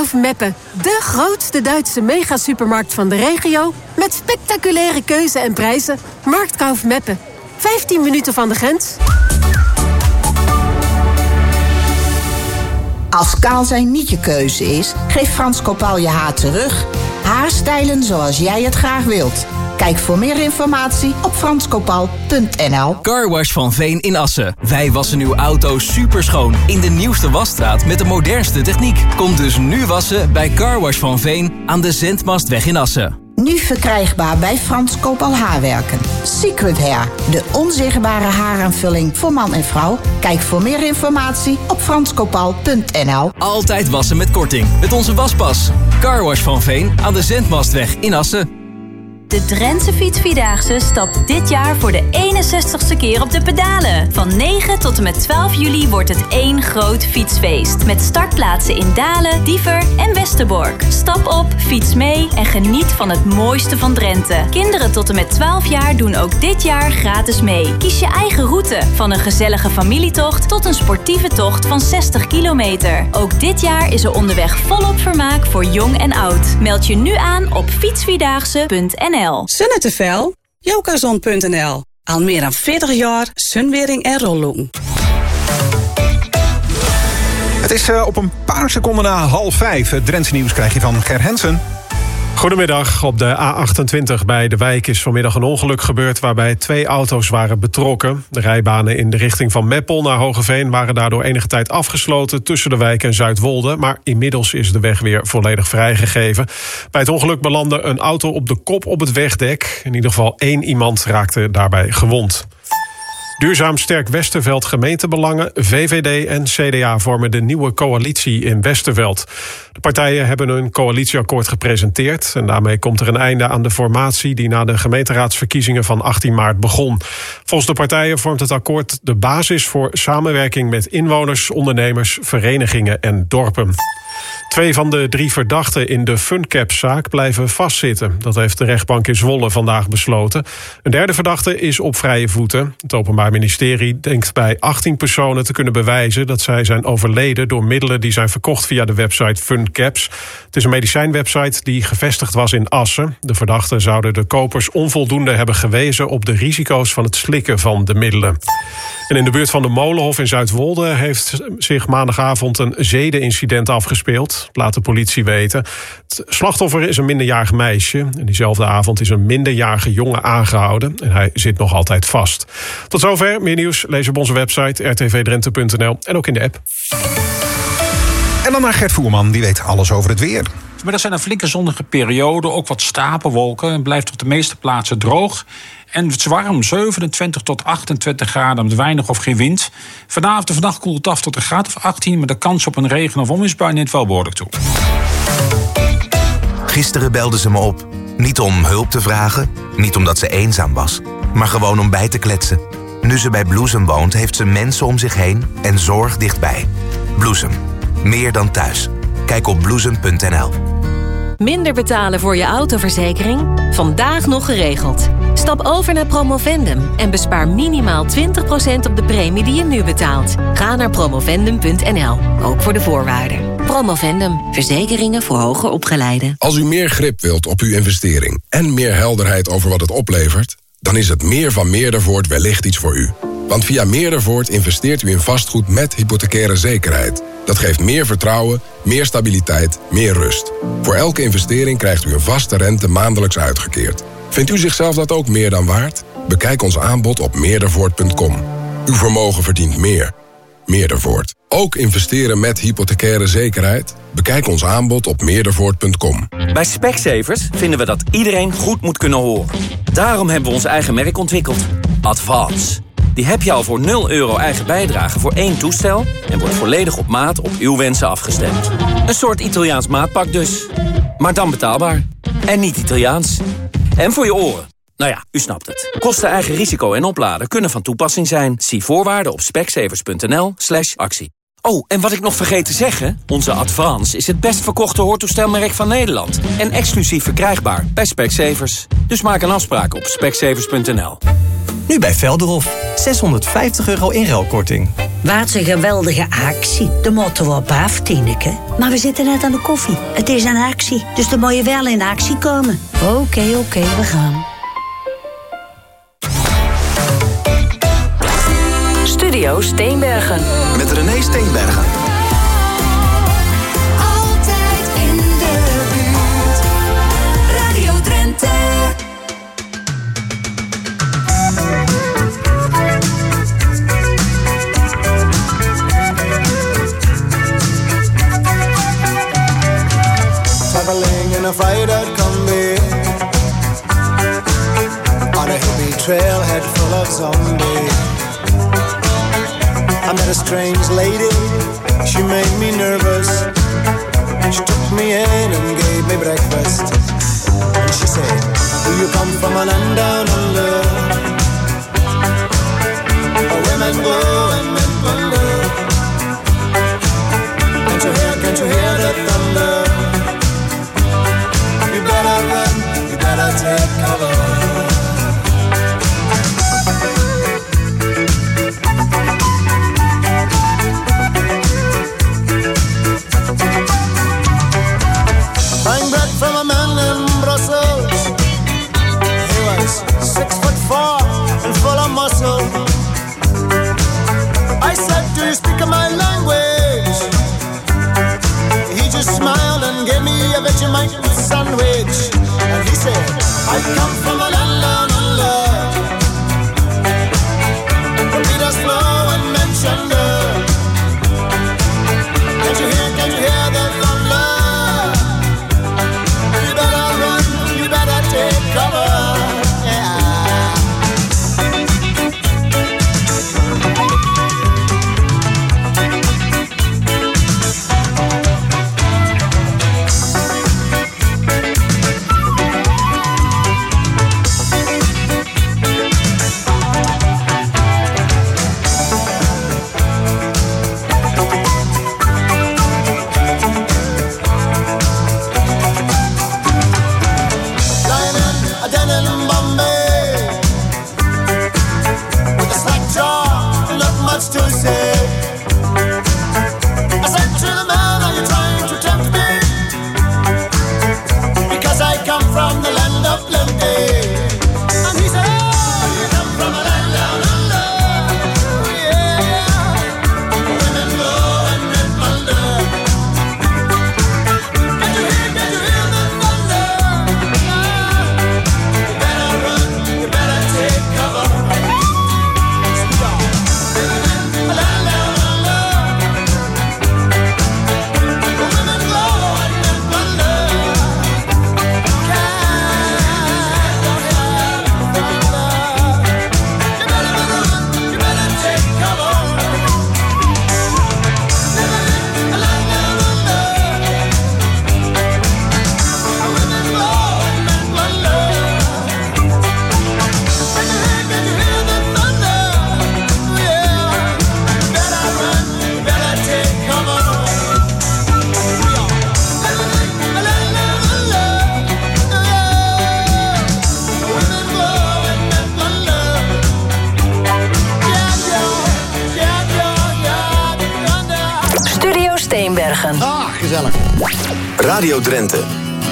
Meppen, de grootste Duitse megasupermarkt van de regio, met spectaculaire keuze en prijzen. Marktkauf Meppen, vijftien minuten van de grens. Als kaal zijn niet je keuze is, geef Frans Kopal je haar terug. Haarstijlen zoals jij het graag wilt. Kijk voor meer informatie op frans kopal punt n l. Carwash van Veen in Assen. Wij wassen uw auto superschoon in de nieuwste wasstraat met de modernste techniek. Kom dus nu wassen bij Carwash van Veen aan de Zendmastweg in Assen. Nu verkrijgbaar bij Frans Kopal Haarwerken. Secret Hair, de onzichtbare haaraanvulling voor man en vrouw. Kijk voor meer informatie op frans kopal punt n l. Altijd wassen met korting met onze waspas. Carwash van Veen aan de Zendmastweg in Assen. De Drentse Fietsvierdaagse stapt dit jaar voor de eenenzestigste keer op de pedalen. Van negen tot en met twaalf juli wordt het één groot fietsfeest. Met startplaatsen in Dalen, Diever en Westerbork. Stap op, fiets mee en geniet van het mooiste van Drenthe. Kinderen tot en met twaalf jaar doen ook dit jaar gratis mee. Kies je eigen route, van een gezellige familietocht tot een sportieve tocht van zestig kilometer. Ook dit jaar is er onderweg volop vermaak voor jong en oud. Meld je nu aan op fietsvierdaagse punt n l. Zonnetevel, jokazon punt n l. Al meer dan veertig jaar sunwering en rolloen. Het is uh, op een paar seconden na half vijf. Het Drentse nieuws krijg je van Ger Hensen. Goedemiddag. Op de A achtentwintig bij De Wijk is vanmiddag een ongeluk gebeurd waarbij twee auto's waren betrokken. De rijbanen in de richting van Meppel naar Hoogeveen waren daardoor enige tijd afgesloten tussen De Wijk en Zuidwolde. Maar inmiddels is de weg weer volledig vrijgegeven. Bij het ongeluk belandde een auto op de kop op het wegdek. In ieder geval één iemand raakte daarbij gewond. Duurzaam Sterk Westerveld gemeentebelangen, V V D en C D A vormen de nieuwe coalitie in Westerveld. De partijen hebben een coalitieakkoord gepresenteerd en daarmee komt er een einde aan de formatie die na de gemeenteraadsverkiezingen van achttien maart begon. Volgens de partijen vormt het akkoord de basis voor samenwerking met inwoners, ondernemers, verenigingen en dorpen. Twee van de drie verdachten in de Funcap-zaak blijven vastzitten. Dat heeft de rechtbank in Zwolle vandaag besloten. Een derde verdachte is op vrije voeten. Het Openbaar Ministerie denkt bij achttien personen te kunnen bewijzen dat zij zijn overleden door middelen die zijn verkocht via de website Funcaps. Het is een medicijnwebsite die gevestigd was in Assen. De verdachten zouden de kopers onvoldoende hebben gewezen op de risico's van het slikken van de middelen. En in de buurt van de Molenhof in Zuidwolde heeft zich maandagavond een zedenincident afgespeeld, laat de politie weten. Het slachtoffer is een minderjarig meisje. En diezelfde avond is een minderjarige jongen aangehouden. En hij zit nog altijd vast. Tot zover. Meer nieuws lees op onze website r t v drenthe punt n l en ook in de app. En dan naar Gert Voerman, die weet alles over het weer. Vanmiddag zijn er flinke zonnige perioden, ook wat stapelwolken. Het blijft op de meeste plaatsen droog. En het is warm, zevenentwintig tot achtentwintig graden met weinig of geen wind. Vanavond en vannacht koelt het af tot een graad of achttien... met de kans op een regen- of onweersbui neemt wel behoorlijk toe. Gisteren belde ze me op. Niet om hulp te vragen, niet omdat ze eenzaam was, maar gewoon om bij te kletsen. Nu ze bij Bloesem woont, heeft ze mensen om zich heen en zorg dichtbij. Bloesem, meer dan thuis. Kijk op bloesem punt n l. Minder betalen voor je autoverzekering? Vandaag nog geregeld. Stap over naar Promovendum en bespaar minimaal twintig procent op de premie die je nu betaalt. Ga naar promovendum punt n l, ook voor de voorwaarden. Promovendum, verzekeringen voor hoger opgeleiden. Als u meer grip wilt op uw investering en meer helderheid over wat het oplevert, dan is het meer van Meerdervoort wellicht iets voor u. Want via Meerdervoort investeert u in vastgoed met hypothecaire zekerheid. Dat geeft meer vertrouwen, meer stabiliteit, meer rust. Voor elke investering krijgt u een vaste rente maandelijks uitgekeerd. Vindt u zichzelf dat ook meer dan waard? Bekijk ons aanbod op meerdervoort punt com. Uw vermogen verdient meer. Meerdervoort. Ook investeren met hypothecaire zekerheid? Bekijk ons aanbod op meerdervoort punt com. Bij Specsavers vinden we dat iedereen goed moet kunnen horen. Daarom hebben we ons eigen merk ontwikkeld. Advance. Die heb je al voor nul euro eigen bijdrage voor één toestel en wordt volledig op maat op uw wensen afgestemd. Een soort Italiaans maatpak dus. Maar dan betaalbaar. En niet Italiaans. En voor je oren. Nou ja, u snapt het. Kosten, eigen risico en opladen kunnen van toepassing zijn. Zie voorwaarden op specsavers punt n l slash actie. Oh, en wat ik nog vergeet te zeggen... onze Advance is het best verkochte hoortoestelmerk van Nederland. En exclusief verkrijgbaar bij Specsavers. Dus maak een afspraak op specsavers punt n l. Nu bij Velderhof. zeshonderdvijftig euro inruilkorting. Wat een geweldige actie. De motto op af, Tineke. Maar we zitten net aan de koffie. Het is een actie, dus dan moet je wel in actie komen. Oké, okay, oké, okay, we gaan. Studio Steenbergen. Met René Steenbergen. Altijd in de buurt. Radio Drenthe. Traveling in a freighter combi on a hippie trailhead full of zombies. I met a strange lady, she made me nervous. She took me in and gave me breakfast. And she said, do you come from a land down under, where women go and men wonder? Can't you hear, can't you hear the thunder? You better run, you better take cover. Buying bread from a man in Brussels. He was six foot four and full of muscle. I said, do you speak my language? He just smiled and gave me a Vegemite sandwich. And he said, I come from a land down under, where Peter's flow and mentioned her. Can't you hear, can't you hear the thunder? You better run, you better take cover. Ah, gezellig. Radio Drenthe.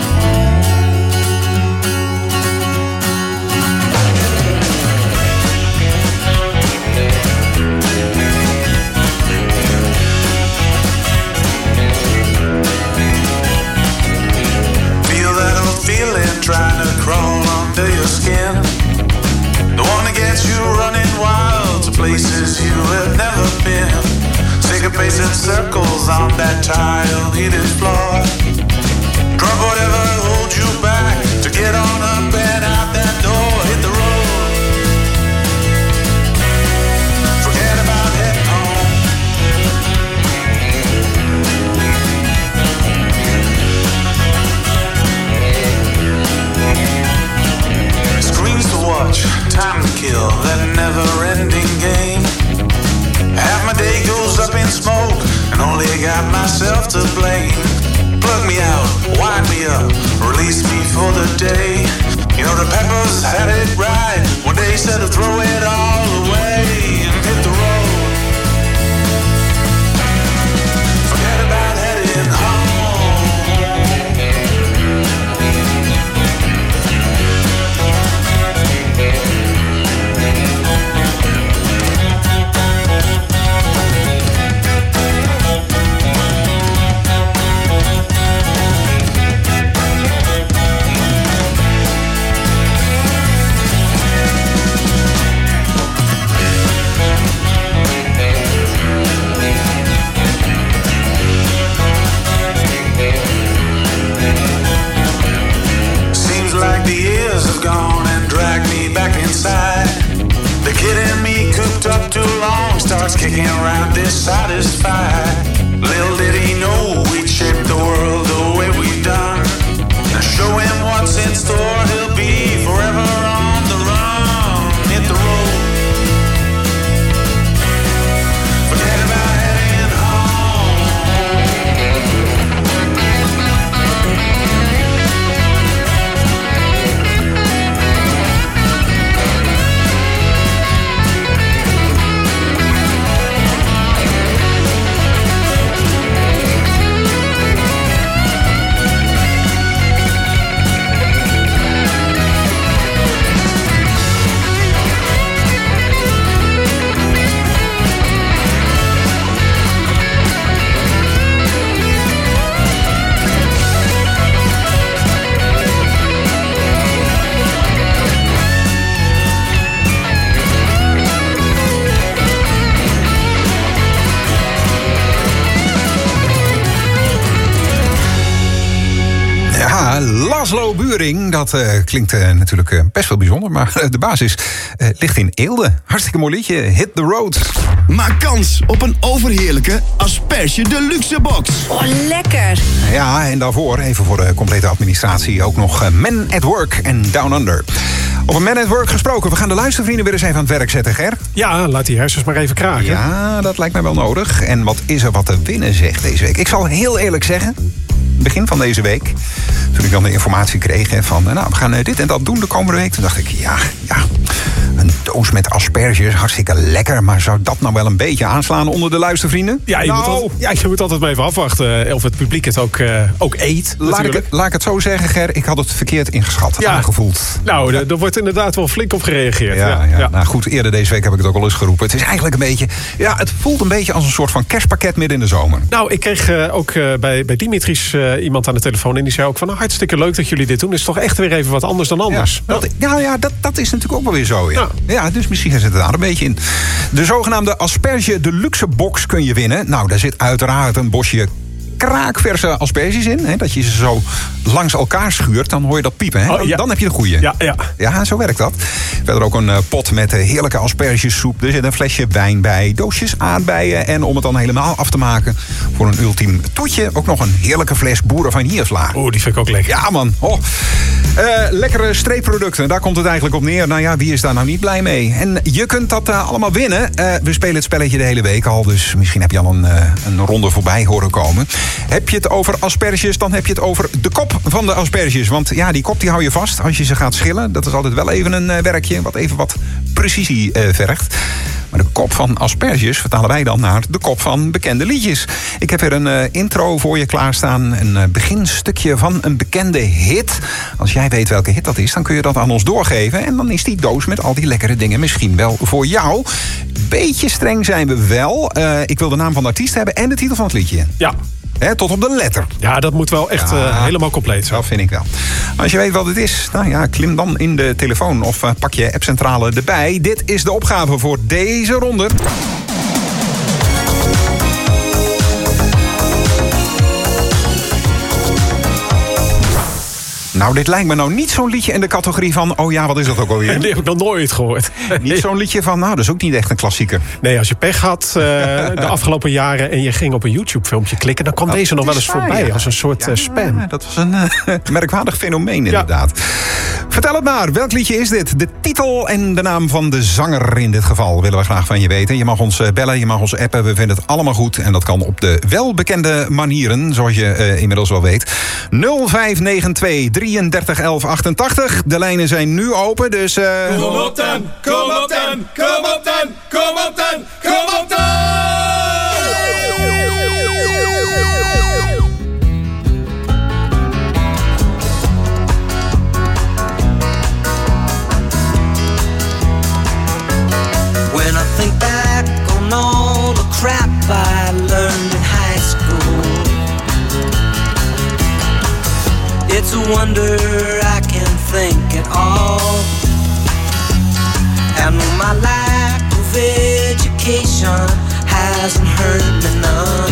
Trying to crawl under your skin. The one that gets you running wild to places you have never been. Syncopating circles on that tile-heated floor. Drop whatever holds you back to get on up and out that door. Hit the road. Forget about heading home. Screens to watch, time to kill, that never-ending game. Half my day goes up in smoke, to blame. Plug me out, wind me up, release me for the day. You know the Peppers had it right when they said to throw it all away and hit the road. Forget about heading home. The kid in me cooped up too long starts kicking around dissatisfied. Little did he know we'd shape the world the way we've done. Now show him what's in store, he'll be forever on the run. Hit the road. Forget about heading home. Laszlo Buring, dat uh, klinkt uh, natuurlijk uh, best wel bijzonder, maar uh, de basis uh, ligt in Eelde. Hartstikke mooi liedje, Hit the Road. Maak kans op een overheerlijke Asperge Deluxe box. Oh, lekker. Ja, en daarvoor, even voor de complete administratie, ook nog uh, Man at Work en Down Under. Over Man at Work gesproken, we gaan de luistervrienden weer eens even aan het werk zetten, Ger. Ja, laat die hersens maar even kraken. Ja, dat lijkt mij wel nodig. En wat is er wat te winnen, zegt deze week. Ik zal heel eerlijk zeggen, begin van deze week, toen ik dan de informatie kreeg hè, van, nou, we gaan dit en dat doen de komende week. Toen dacht ik, ja, ja, een doos met asperges, hartstikke lekker. Maar zou dat nou wel een beetje aanslaan onder de luistervrienden? Ja, je, nou, moet, altijd, ja, je moet altijd maar even afwachten of het publiek het ook, uh, ook eet. Laat ik, het, laat ik het zo zeggen, Ger, ik had het verkeerd ingeschat, ja. aangevoeld. Nou, er wordt inderdaad wel flink op gereageerd. Ja, ja, ja. ja. Nou goed, eerder deze week heb ik het ook al eens geroepen. Het is eigenlijk een beetje, ja, het voelt een beetje als een soort van kerstpakket midden in de zomer. Nou, ik kreeg uh, ook uh, bij, bij Dimitris uh, iemand aan de telefoon en die zei ook van, nou, hartstikke leuk dat jullie dit doen. Het is toch echt weer even wat anders dan anders. Ja, dat, ja, ja dat, dat is natuurlijk ook wel weer zo. Ja, ja. ja dus misschien zit het daar een beetje in. De zogenaamde Asperge Deluxe box kun je winnen. Nou, daar zit uiteraard een bosje kraakverse asperges in. Hè, dat je ze zo langs elkaar schuurt, dan hoor je dat piepen. Hè? Oh, ja. Dan heb je de goeie. Ja, ja. ja, zo werkt dat. Verder ook een uh, pot met uh, heerlijke aspergesoep. Er zit een flesje wijn bij, doosjes aardbeien. En om het dan helemaal af te maken voor een ultiem toetje, ook nog een heerlijke fles boerenvanillevla. Oeh, die vind ik ook lekker. Ja, man. Oh. Uh, lekkere streepproducten, daar komt het eigenlijk op neer. Nou ja, wie is daar nou niet blij mee? En je kunt dat uh, allemaal winnen. Uh, we spelen het spelletje de hele week al, dus misschien heb je al een, uh, een ronde voorbij horen komen. Heb je het over asperges, dan heb je het over de kop van de asperges. Want ja, die kop die hou je vast als je ze gaat schillen. Dat is altijd wel even een uh, werkje, wat even wat precisie uh, vergt. Maar de kop van asperges vertalen wij dan naar de kop van bekende liedjes. Ik heb weer een uh, intro voor je klaarstaan. Een uh, beginstukje van een bekende hit. Als jij weet welke hit dat is, dan kun je dat aan ons doorgeven. En dan is die doos met al die lekkere dingen misschien wel voor jou. Beetje streng zijn we wel. Uh, ik wil de naam van de artiest hebben en de titel van het liedje. Ja. He, tot op de letter. Ja, dat moet wel echt ja, uh, helemaal compleet zijn. Dat vind ik wel. Als je weet wat het is, nou ja, klim dan in de telefoon of uh, pak je appcentrale erbij. Dit is de opgave voor deze ronde. Nou, Nou, dit lijkt me nou niet zo'n liedje in de categorie van... oh ja, wat is dat ook alweer? Die heb ik nog nooit gehoord. Niet zo'n liedje van, nou, dat is ook niet echt een klassieker. Nee, als je pech had uh, de afgelopen jaren... en je ging op een YouTube-filmpje klikken... dan kwam dat deze nog wel eens voorbij ja. als een soort ja, uh, spam. Ja, dat was een uh, merkwaardig fenomeen inderdaad. Ja. Vertel het maar, welk liedje is dit? De titel en de naam van de zanger in dit geval willen we graag van je weten. Je mag ons bellen, je mag ons appen, we vinden het allemaal goed. En dat kan op de welbekende manieren, zoals je uh, inmiddels wel weet. nul vijf negen twee drieëndertig elf achtentachtig. De lijnen zijn nu open, dus... Uh... Kom op dan, kom op dan, kom op dan, kom op dan, kom op dan! When I think back on all the crap I learned in high school, it's a wonder I can think at all. And my lack of education hasn't hurt me none.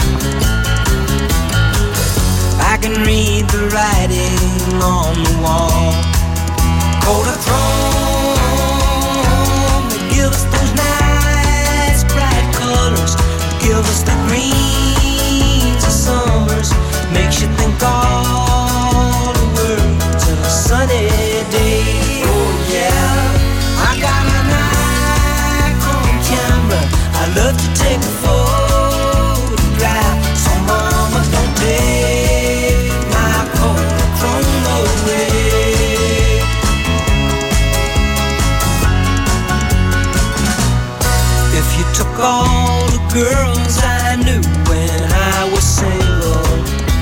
I can read the writing on the wall. Kodachrome, they give us those nice bright colors, give us the greens of summers, makes you think all the world's a sunny day. Oh yeah, I got a Nikon camera, I love to take a photograph. So mama, don't take my Kodachrome away. If you took all the girls I knew when I was single,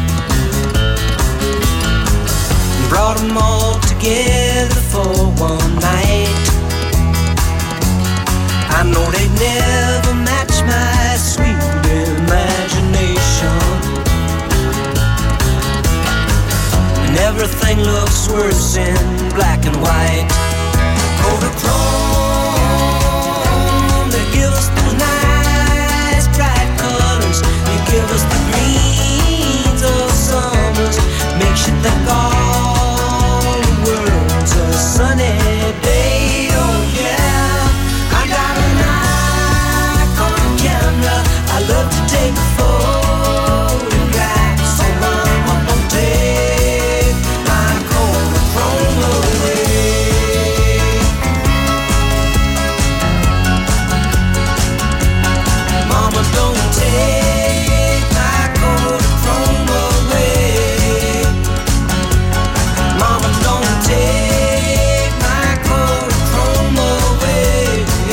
brought them all together for one night, I know they'd never match my sweet imagination. And everything looks worse in black and white. Kodachrome, they give us those nice bright colors, they give us the greens of summers, makes you think all the world's a sunny day. Oh yeah, I got a Nikon camera, I love to take a photograph. So mama, don't take my Kodachrome away. Mama, don't take my Kodachrome away. Mama, don't take my Kodachrome away.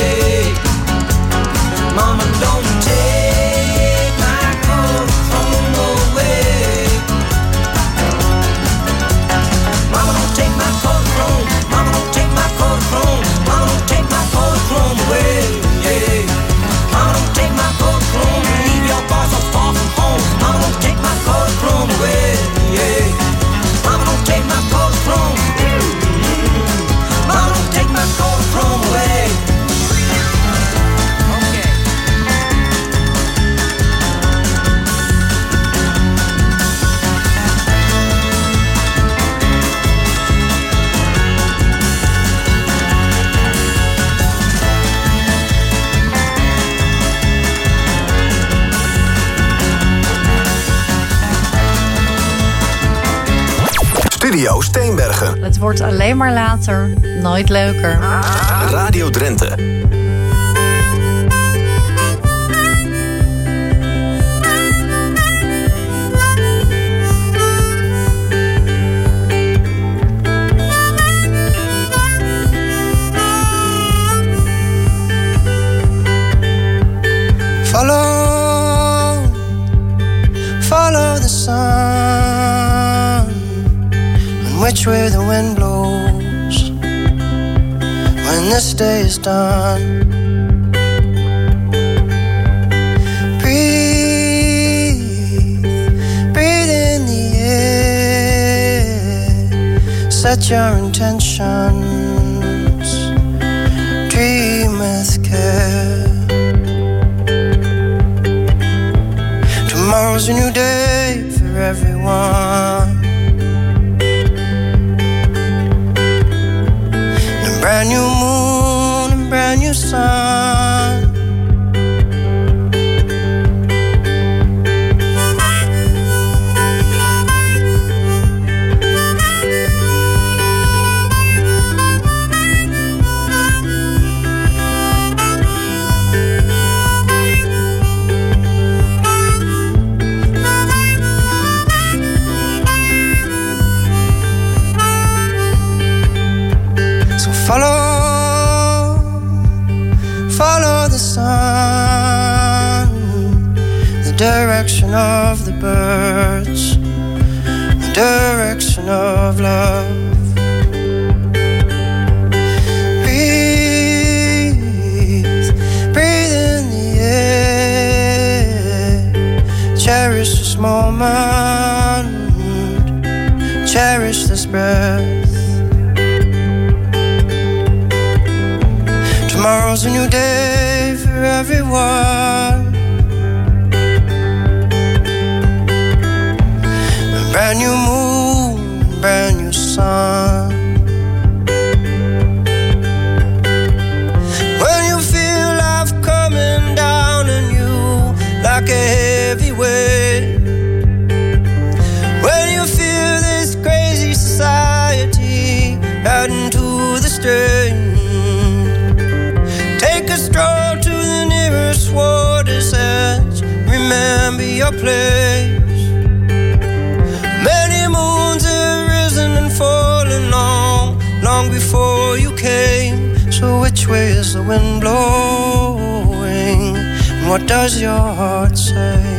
Mama, don't take my Kodachrome away. Mama, don't take my Kodachrome. Mama, don't take my Kodachrome. Mama, don't take my Kodachrome away. Mama, don't take my Kodachrome. Leave your bar so far from home. Mama, don't take my Kodachrome away. Mama, don't take my Kodachrome. Mama, don't take my Kodachrome away. Studio Steenbergen. Het wordt alleen maar later, nooit leuker. Radio Drenthe. Follow, follow the sun, and which way the wind blows when this day is done. Breathe, breathe in the air, set your intentions, dream with care. Tomorrow's a new day for everyone. So follow, follow the sun, the direction of the birds, the direction of love. Breathe, breathe in the air. Cherish this moment, cherish this breath. Tomorrow's a new day for everyone. A brand new moon, brand new sun. When you feel life coming down on you like a heavy weight, when you feel this crazy society adding to the strain, take a stroll to the nearest water's edge. Remember your place. Many moons have risen and fallen long, long before you came. So which way is the wind blowing? And what does your heart say?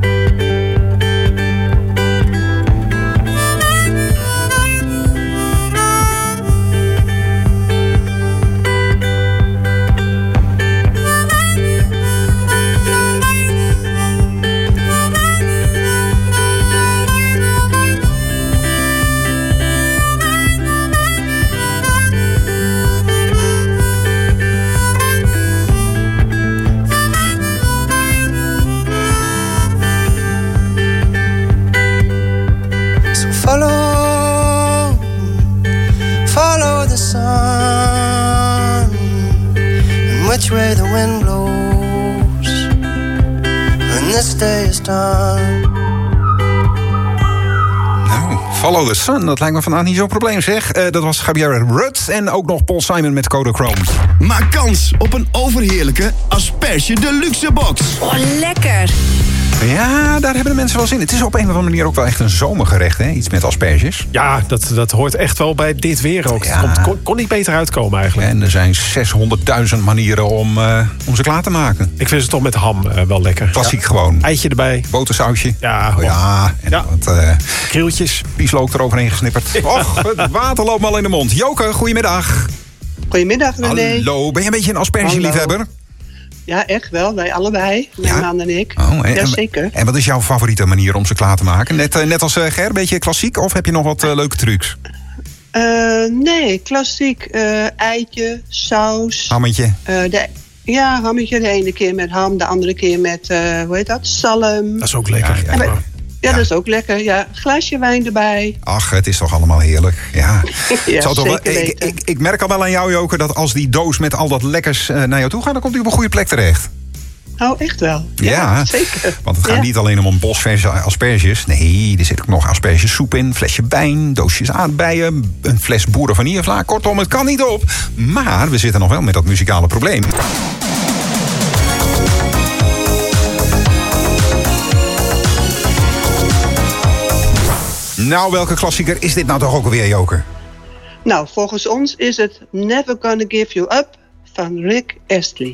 Follow, follow the sun, and which way the wind blows when this day is done. Nou, follow the sun, dat lijkt me vandaag niet zo'n probleem, zeg. Uh, dat was Gabrielle Rudd en ook nog Paul Simon met Kodachrome. Maak kans op een overheerlijke Asperge Deluxe box. Oh, lekker. Ja, daar hebben de mensen wel zin in. Het is op een of andere manier ook wel echt een zomergerecht, hè? Iets met asperges. Ja, dat, dat hoort echt wel bij dit weer ook. Ja. Het komt, kon, kon niet beter uitkomen eigenlijk. En er zijn zeshonderdduizend manieren om, uh, om ze klaar te maken. Ik vind ze toch met ham uh, wel lekker. Klassiek ja. gewoon. Eitje erbij. Botersausje. Ja, oh, ja. En ja. wat uh, krieltjes. Pieslook eroverheen gesnipperd. Och, het water loopt me al in de mond. Joke, goedemiddag. Goedemiddag, René. Hallo, ben je een beetje een aspergeliefhebber? Ja, echt wel. Wij allebei. Mijn Ja? man en ik. Oh, en, Jazeker. En wat is jouw favoriete manier om ze klaar te maken? Net, uh, net als uh, Ger, een beetje klassiek? Of heb je nog wat uh, leuke trucs? Uh, nee, klassiek. Uh, eitje, saus. Hammetje. Uh, de, ja, hammetje. De ene keer met ham, de andere keer met, uh, hoe heet dat? Zalm. Dat is ook lekker. Ja, ja, ja. Ja, dat is ook lekker. Ja, glaasje wijn erbij. Ach, het is toch allemaal heerlijk. Ja. Ja, Zal toch wel, zeker ik, ik, ik merk al wel aan jou, Joke, dat als die doos met al dat lekkers uh, naar jou toe gaat, dan komt hij op een goede plek terecht. Oh, echt wel? Ja, Ja, zeker. Want het gaat Ja. niet alleen om een bos verse asperges. Nee, er zit ook nog aspergesoep in, een flesje wijn, doosjes aardbeien, een fles boeren vanillevla. Kortom, het kan niet op. Maar we zitten nog wel met dat muzikale probleem. Nou, welke klassieker is dit nou toch ook alweer, Joker? Nou, volgens ons is het Never Gonna Give You Up van Rick Astley.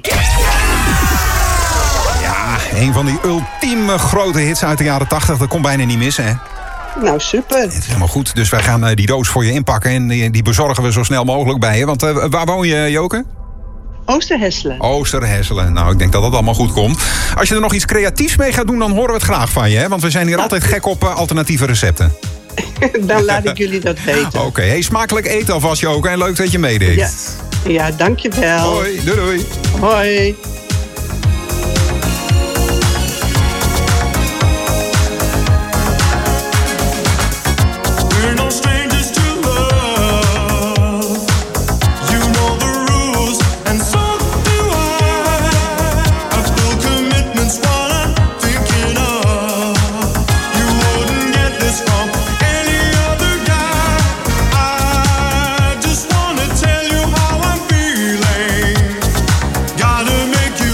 Ja, een van die ultieme grote hits uit de jaren tachtig. Dat kon bijna niet missen, hè? Nou, super. Het is helemaal goed. Dus wij gaan uh, die doos voor je inpakken en die, die bezorgen we zo snel mogelijk bij je. Want uh, waar woon je, Joke? Oosterhesselen. Oosterhesselen. Nou, ik denk dat dat allemaal goed komt. Als je er nog iets creatiefs mee gaat doen, dan horen we het graag van je, hè? Want we zijn hier altijd gek op uh, alternatieve recepten. Dan laat ik jullie dat weten. Oké, okay. Hey, smakelijk eten alvast, Joke. En leuk dat je meedeed. Ja, ja, dankjewel. Hoi, doei doei. Hoi. Gotta make you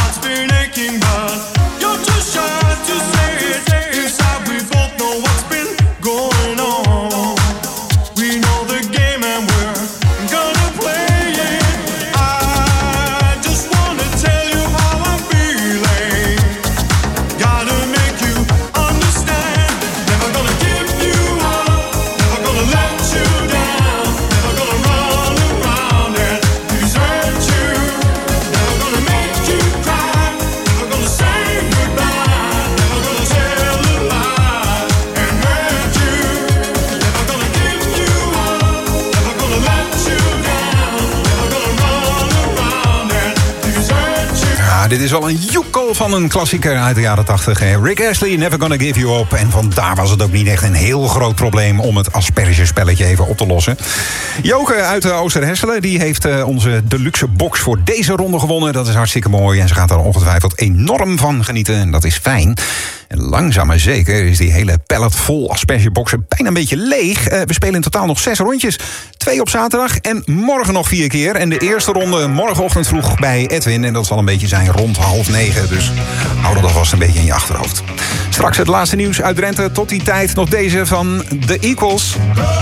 heart's been aching, but you're too shy to say it. Inside we both know what's been going on. We know the game and we're gonna play it. I just wanna tell you how I'm feeling. Gotta make you understand. Never gonna give you up. Never gonna let you down. Never gonna run around and desert you. Never gonna make you cry. Never gonna say goodbye. Never gonna tell a lie and hurt you. Never gonna give you up. Never gonna let you down. Never gonna run around and desert you. Ja, dit is wel een joekel van een klassieker uit de jaren tachtig. Rick Astley, Never Gonna Give You Up. En vandaar was het ook niet echt een heel groot probleem om het aspergespelletje even op te lossen. Joke uit uh, Oosterhesselen, die heeft uh, onze deluxe box voor deze ronde gewonnen. Dat is hartstikke mooi en ze gaat er ongetwijfeld enorm van genieten. En dat is fijn. En langzaam maar zeker is die hele pallet vol aspergeboxen bijna een beetje leeg. Uh, we spelen in totaal nog zes rondjes. Twee op zaterdag en morgen nog vier keer. En de eerste ronde morgenochtend vroeg bij Edwin. En dat zal een beetje zijn rond half negen. Dus hou dat alvast een beetje in je achterhoofd. Straks het laatste nieuws uit Drenthe. Tot die tijd nog deze van The Equals.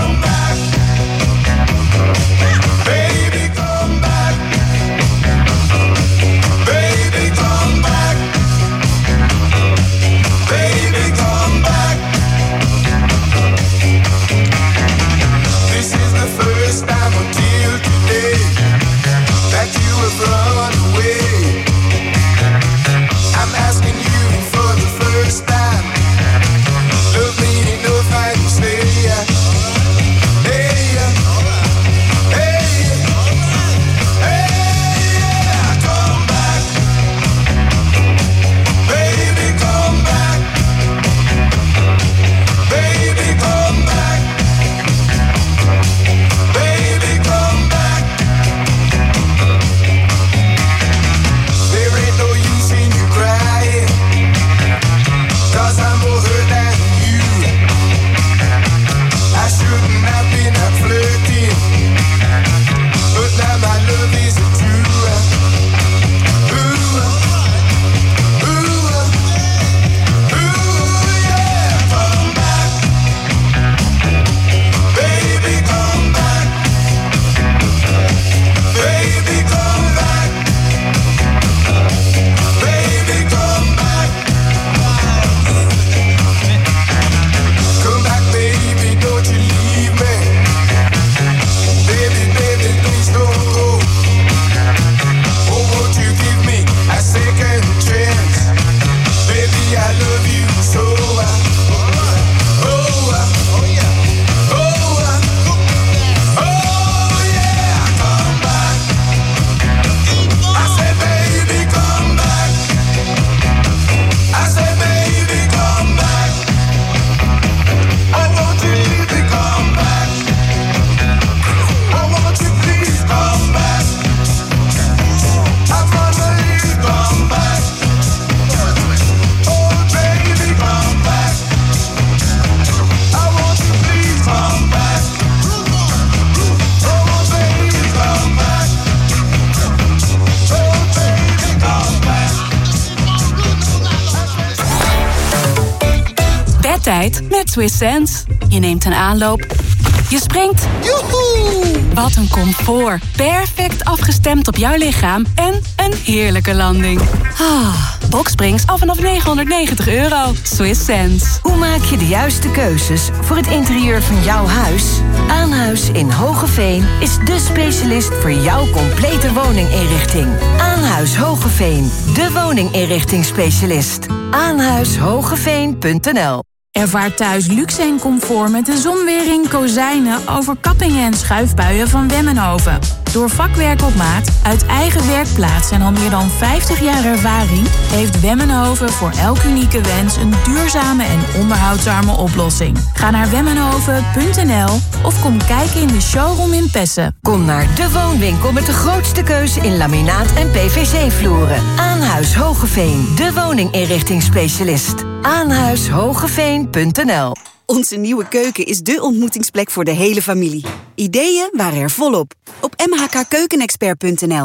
Met Swiss Sense. Je neemt een aanloop. Je springt. Joehoe! Wat een comfort. Perfect afgestemd op jouw lichaam. En een heerlijke landing. Ah, Boxsprings af vanaf negenhonderdnegentig euro. Swiss Sense. Hoe maak je de juiste keuzes voor het interieur van jouw huis? Aanhuis in Hogeveen is dé specialist voor jouw complete woninginrichting. Aanhuis Hogeveen, de woninginrichtingsspecialist. aanhuishogeveen punt n l. Ervaar thuis luxe en comfort met de zonwering, kozijnen, overkappingen en schuifbuien van Wemmenhoven. Door vakwerk op maat, uit eigen werkplaats en al meer dan vijftig jaar ervaring heeft Wemmenhoven voor elk unieke wens een duurzame en onderhoudsarme oplossing. Ga naar wemmenhoven punt n l of kom kijken in de showroom in Pessen. Kom naar de woonwinkel met de grootste keuze in laminaat en P V C-vloeren. Aanhuis Hogeveen, de woninginrichtingsspecialist. aanhuishogeveen punt n l. Onze nieuwe keuken is dé ontmoetingsplek voor de hele familie. Ideeën waren er volop. Op m h k keukenexpert punt n l.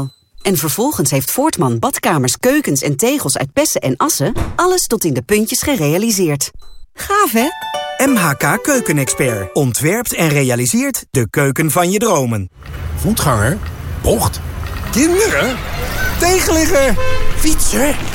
En vervolgens heeft Voortman badkamers, keukens en tegels uit Pessen en Assen alles tot in de puntjes gerealiseerd. Gaaf, hè? M H K Keukenexpert ontwerpt en realiseert de keuken van je dromen. Voetganger, bocht, kinderen, tegenligger, fietser.